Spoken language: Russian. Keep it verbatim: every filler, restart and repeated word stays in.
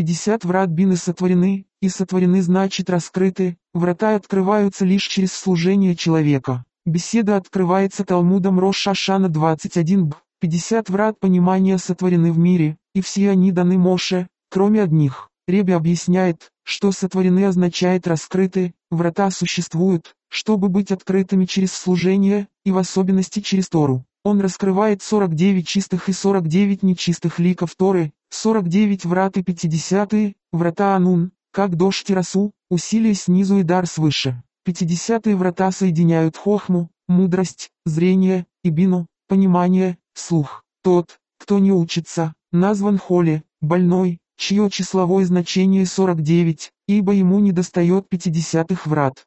пятьдесят врат бины сотворены, и сотворены значит раскрыты, врата открываются лишь через служение человека. Беседа открывается Талмудом Рош Хашана двадцать один б. пятьдесят врат понимания сотворены в мире, и все они даны Моше, кроме одних. Реби объясняет, что сотворены означает раскрыты, врата существуют, чтобы быть открытыми через служение, и в особенности через Тору. Он раскрывает сорок девять чистых и сорок девять нечистых ликов Торы, сорок девять врат и пятидесятые, врата Анун, как дождь Тирасу, усилие снизу и дар свыше. Пятидесятые врата соединяют хохму, мудрость, зрение, и бину, понимание, слух. Тот, кто не учится, назван холи, больной, чье числовое значение сорок девять, ибо ему недостает пятидесятых врат.